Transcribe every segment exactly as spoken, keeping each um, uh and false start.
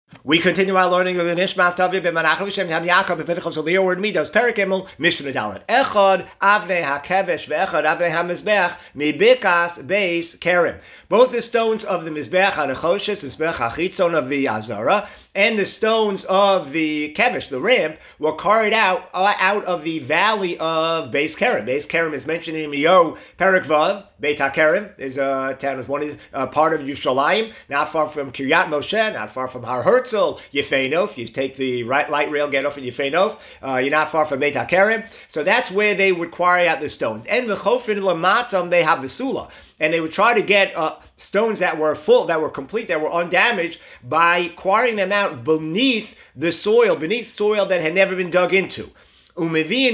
We continue our learning of the Nishmas Tavia ben Menachem Shem Tam Yaakov ben Pinchas Leo word Midos Perek Gimel Mishnah Dalet Echad Avnei HaKevesh veEchad Avnei HaMizbech Mibikas Beis Kerem. Both the stones of the Mizbech HaNechoshes, the Mizbech HaChitzon of the Azara, and the stones of the Kevesh, the ramp, were carried out uh, out of the valley of Beis Kerem. Beis Kerem is mentioned in Miyot Perek Vav. Beit HaKerem is a town, one is uh, part of Yushalayim, not far from Kiryat Moshe, not far from Har Herzl, Yefenof. You take the right light rail, get off at Yefenof. Uh, you're not far from Beit HaKerem. So that's where they would quarry out the stones. And v'chofin lamatam they have besula. And they would try to get uh, stones that were full, that were complete, that were undamaged by quarrying them out beneath the soil, beneath soil that had never been dug into. And they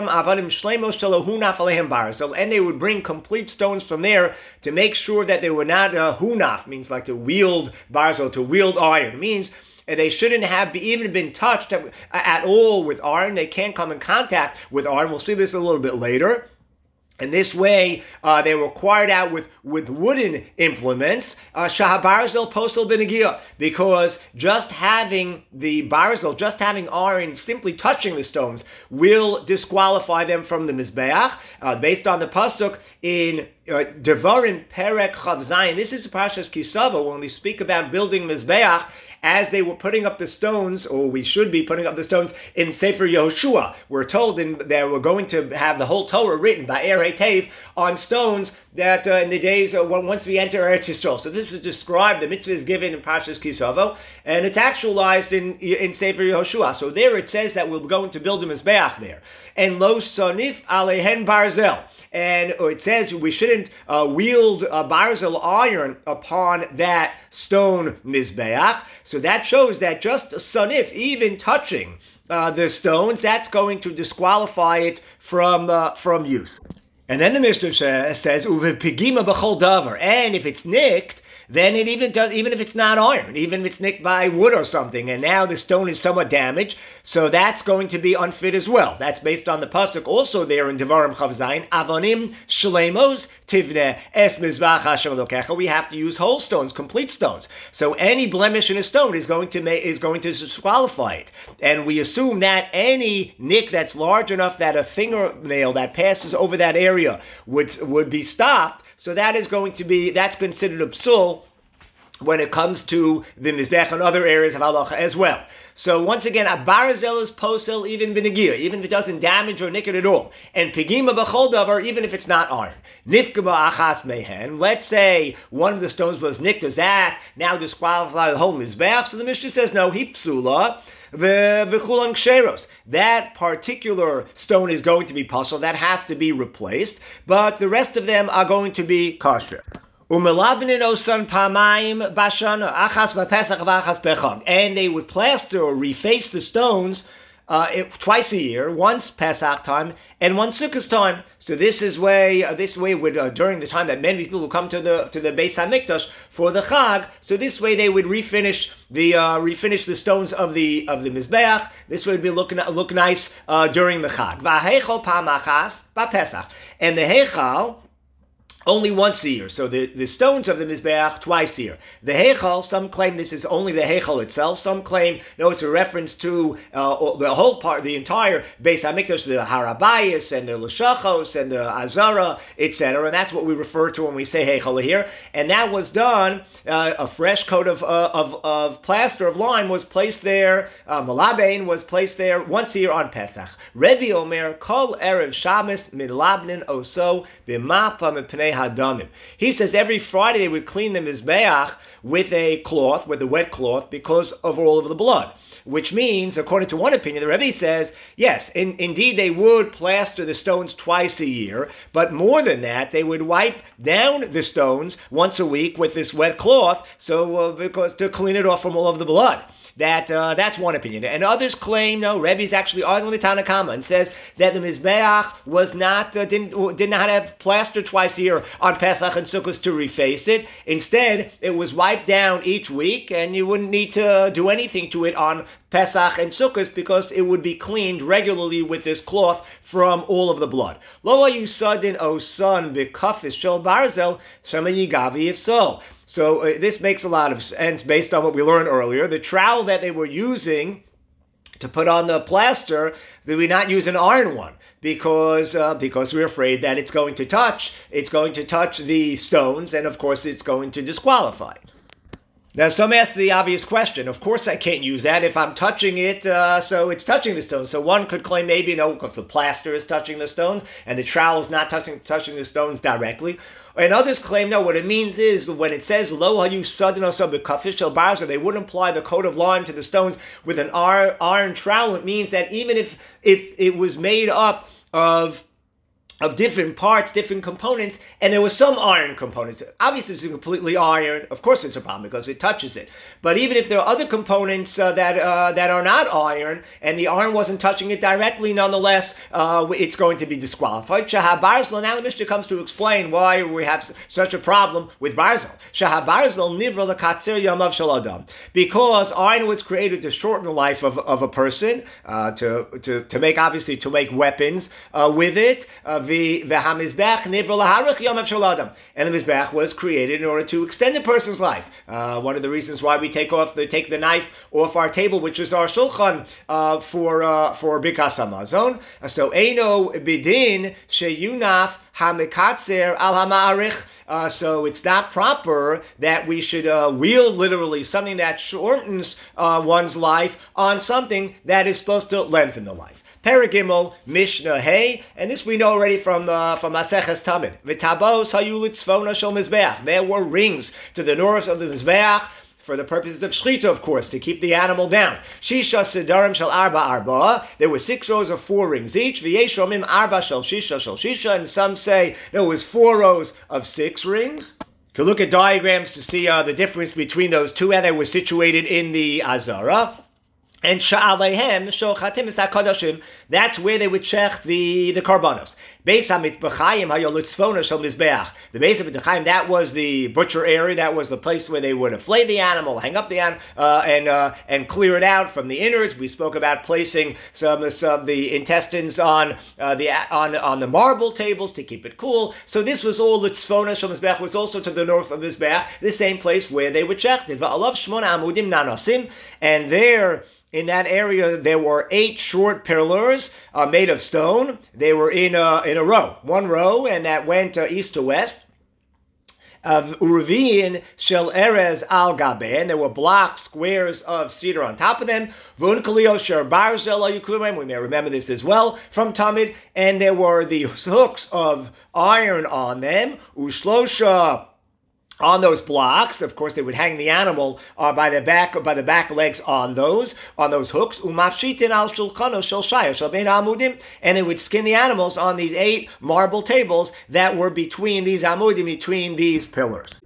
would bring complete stones from there to make sure that they were not uh, hunaf, means like to wield barzel, to wield iron. It means they shouldn't have be, even been touched at, at all with iron. They can't come in contact with iron. We'll see this a little bit later. And this way, uh, they were quarried out with, with wooden implements, Shah Barzel Postal Benegia, because just having the Barzel, just having iron simply touching the stones will disqualify them from the Mizbeach, uh, based on the Pasuk in uh, Devarim Perek Chav Zayin. This is Parshas Kisava when we speak about building Mizbeach. As they were putting up the stones, or we should be putting up the stones in Sefer Yehoshua, we're told in, that we're going to have the whole Torah written by Er Hetev on stones that uh, in the days uh, once we enter Eretz Yisrael. So this is described, the mitzvah is given in Parshas Kisavo, and it's actualized in in Sefer Yehoshua. So there it says that we're going to build a Mizbeach there. And Lo Sonif Alehen Barzel. And it says we shouldn't uh, wield a barzel iron upon that stone Mizbeach. So that shows that just a sonif, even touching uh, the stones, that's going to disqualify it from uh, from use. And then the Mishnah says, Uve pigima b'chol davar. And if it's nicked, then it even does, even if it's not iron, even if it's nicked by wood or something, and now the stone is somewhat damaged, so that's going to be unfit as well. That's based on the pasuk also there in Devarim Chav Zayin, Avonim Shlemos Tivne Es Mizbach Hashem Elokecha. We have to use whole stones, complete stones. So any blemish in a stone is going to make, is going to disqualify it. And we assume that any nick that's large enough that a fingernail that passes over that area would would be stopped. So that is going to be, that's considered a psul when it comes to the Mizbech and other areas of halacha as well. So once again, a barzel is posel even benegia, even if it doesn't damage or nick it at all. And pigima b'chol davar, even if it's not iron. Nifkama achas mehen, let's say one of the stones was nicked, does that now disqualify the whole Mizbech? So the Mishnah says no, he psula. That particular stone is going to be puzzled, that has to be replaced, but the rest of them are going to be kosher. And they would plaster or reface the stones Uh, it, twice a year, once Pesach time and once Sukkot time. So this is way, uh, this way would uh, during the time that many people will come to the to the Beis Hamikdash for the Chag. So this way they would refinish the uh, refinish the stones of the of the Mizbeach. This would be look look nice uh, during the Chag. Va'heichal pamachas ba Pesach, and the heichal only once a year. So the, the stones of the Mizbeach twice a year. The Heichal, some claim this is only the Heichal itself. Some claim, no, it's a reference to uh, the whole part, the entire Beis HaMikdash, the Harabayas and the Lashachos and the Azara, et cetera. And that's what we refer to when we say Heichal here. And that was done, uh, a fresh coat of, uh, of of plaster of lime was placed there, uh, Malabain was placed there once a year on Pesach. Rebbe Omer, Kol Erev Shabbos, Midlabnin Oso, B'mapa Mepnei Hadamim. He says every Friday they would clean the Mizbeach with a cloth, with a wet cloth, because of all of the blood. Which means, according to one opinion, the Rebbe says, yes, in, indeed they would plaster the stones twice a year, but more than that, they would wipe down the stones once a week with this wet cloth, so uh, because to clean it off from all of the blood. That uh, that's one opinion, and others claim no. Rebbe's actually arguing the Tanna Kama and says that the Mizbeach was not uh, didn't did not have plaster twice a year on Pesach and Sukkot to reface it. Instead, it was wiped down each week, and you wouldn't need to do anything to it on Pesach and Sukkot because it would be cleaned regularly with this cloth from all of the blood. Lo yusadin o son bekafis shel barzel shema yigavi if so. So uh, this makes a lot of sense based on what we learned earlier. The trowel that they were using to put on the plaster, did we not use an iron one? Because uh, because we're afraid that it's going to touch, it's going to touch the stones, and of course it's going to disqualify. Now, some ask the obvious question. Of course I can't use that if I'm touching it, uh, so it's touching the stones. So one could claim maybe, you know, because the plaster is touching the stones and the trowel is not touching touching the stones directly. And others claim, no, what it means is when it says, Lo hayu sadin osam b'kafish shel barza, they wouldn't apply the coat of lime to the stones with an iron trowel. It means that even if if it was made up of of different parts, different components, and there was some iron components. Obviously, it's completely iron. Of course, it's a problem because it touches it. But even if there are other components uh, that uh, that are not iron, and the iron wasn't touching it directly, nonetheless, uh, it's going to be disqualified. Shahab Barzal, now the Mishnah comes to explain why we have such a problem with Barzal. Shahab Barzal nivra l'katzer yamav shel adam. Because iron was created to shorten the life of, of a person, uh, to, to, to make, obviously, to make weapons uh, with it. Uh, The Hamizbech nivra laharich yamav shel adam, and the mizbech was created in order to extend a person's life. Uh, one of the reasons why we take off the take the knife off our table, which is our shulchan uh, for uh, for bikas hamazon. Uh, so eino bidin sheyunaf hamikatzer al hama'arich. Uh, so it's not proper that we should uh, wield literally something that shortens uh, one's life on something that is supposed to lengthen the life. Paragimel, Mishnah Hey, and this we know already from uh, from Maseches Tamid. V'tabos hayu litzvona shel mizbeach. There were rings to the north of the mizbeach for the purposes of shechita, of course, to keep the animal down. Shisha sedarim shel arba arba. There were six rows of four rings each. V'yesh romim arba shel shisha shel shisha, and some say no, it was four rows of six rings. You can look at diagrams to see uh, the difference between those two, and they were situated in the Azara. And sha'alehem shochatim esakadashim. That's where they would check the the karbanos. Beis hamitbachayim hayolitzvona shel mizbeach. The Beis hamitbachayim, that was the butcher area. That was the place where they would flay the animal, hang up the animal, uh, and uh, and clear it out from the innards. We spoke about placing some some the intestines on uh, the on on the marble tables to keep it cool. So this was all litzvona shel mizbeach. Was also to the north of mizbeach, the same place where they would check it. Va'alav shmona amudim nanasim, and there. In that area, there were eight short pillars uh, made of stone. They were in a, in a row, one row, and that went uh, east to west. Of Uruvin shel erez al gabe, and there were blocks, squares of cedar on top of them. Vun kalio sher barzel ayukumim. We may remember this as well from Tamid. And there were the hooks of iron on them. Ushlosha. On those blocks, of course, they would hang the animal uh, by the back by the back legs on those on those hooks. Umafshitin al shulchano shel shaya shel bein amudim, and they would skin the animals on these eight marble tables that were between these amudim, between these pillars.